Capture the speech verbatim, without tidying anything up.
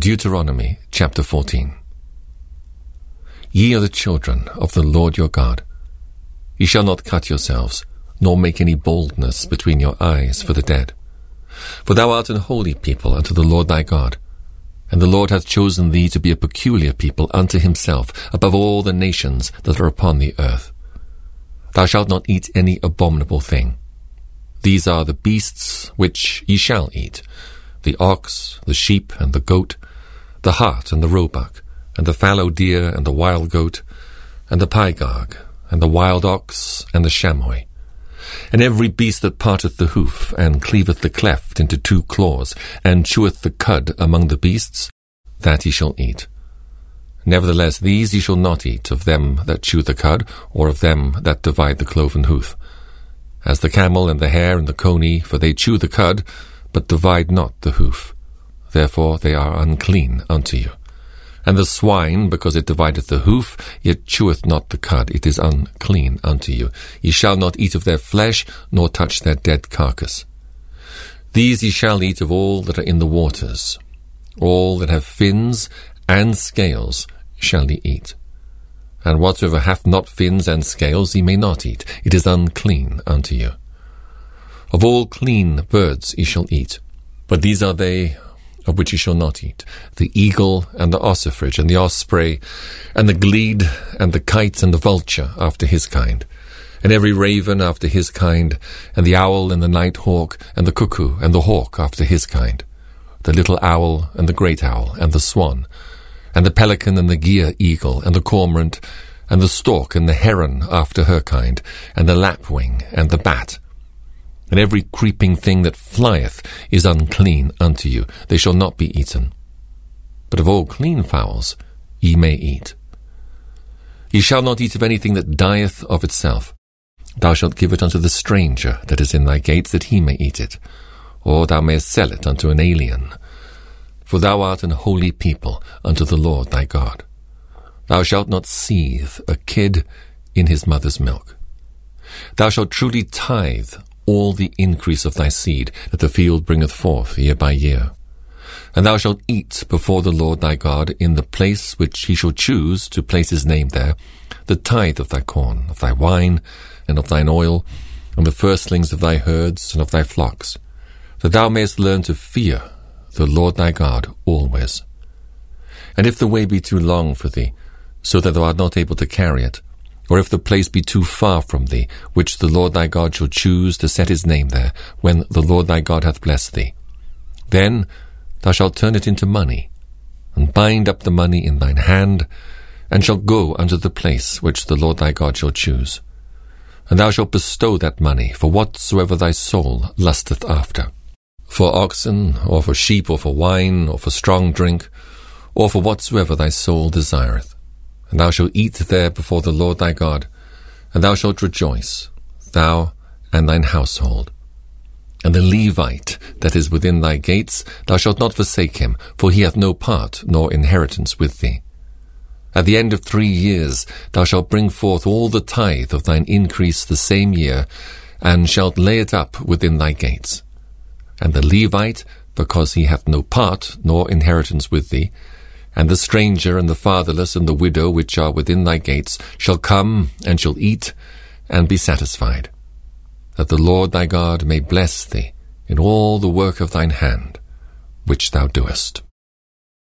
Deuteronomy chapter fourteen. Ye are the children of the Lord your God. Ye shall not cut yourselves, nor make any boldness between your eyes for the dead. For thou art an holy people unto the Lord thy God, and the Lord hath chosen thee to be a peculiar people unto himself above all the nations that are upon the earth. Thou shalt not eat any abominable thing. These are the beasts which ye shall eat, the ox, the sheep, and the goat, the hart, and the roebuck, and the fallow deer, and the wild goat, and the pygarg, and the wild ox, and the chamois, and every beast that parteth the hoof, and cleaveth the cleft into two claws, and cheweth the cud among the beasts, that ye shall eat. Nevertheless these ye shall not eat, of them that chew the cud, or of them that divide the cloven hoof. As the camel, and the hare, and the coney, for they chew the cud, but divide not the hoof. Therefore they are unclean unto you. And the swine, because it divideth the hoof, yet cheweth not the cud, it is unclean unto you. Ye shall not eat of their flesh, nor touch their dead carcass. These ye shall eat of all that are in the waters. All that have fins and scales shall ye eat. And whatsoever hath not fins and scales ye may not eat, it is unclean unto you. Of all clean birds ye shall eat, but these are they of which ye shall not eat, the eagle, and the ossifrage, and the osprey, and the glede, and the kite, and the vulture after his kind, and every raven after his kind, and the owl, and the night hawk, and the cuckoo, and the hawk after his kind, the little owl, and the great owl, and the swan, and the pelican, and the gier eagle, and the cormorant, and the stork, and the heron after her kind, and the lapwing, and the bat. And every creeping thing that flieth is unclean unto you, they shall not be eaten. But of all clean fowls ye may eat. Ye shall not eat of anything that dieth of itself. Thou shalt give it unto the stranger that is in thy gates, that he may eat it, or thou mayest sell it unto an alien. For thou art an holy people unto the Lord thy God. Thou shalt not seethe a kid in his mother's milk. Thou shalt truly tithe all the increase of thy seed that the field bringeth forth year by year. And thou shalt eat before the Lord thy God in the place which he shall choose to place his name there, the tithe of thy corn, of thy wine, and of thine oil, and the firstlings of thy herds and of thy flocks, that thou mayest learn to fear the Lord thy God always. And if the way be too long for thee, so that thou art not able to carry it, or if the place be too far from thee, which the Lord thy God shall choose to set his name there, when the Lord thy God hath blessed thee, then thou shalt turn it into money, and bind up the money in thine hand, and shalt go unto the place which the Lord thy God shall choose. And thou shalt bestow that money for whatsoever thy soul lusteth after, for oxen, or for sheep, or for wine, or for strong drink, or for whatsoever thy soul desireth. And thou shalt eat there before the Lord thy God, and thou shalt rejoice, thou and thine household. And the Levite that is within thy gates, thou shalt not forsake him, for he hath no part nor inheritance with thee. At the end of three years thou shalt bring forth all the tithe of thine increase the same year, and shalt lay it up within thy gates. And the Levite, because he hath no part nor inheritance with thee, and the stranger, and the fatherless, and the widow, which are within thy gates, shall come, and shall eat, and be satisfied, that the Lord thy God may bless thee in all the work of thine hand, which thou doest.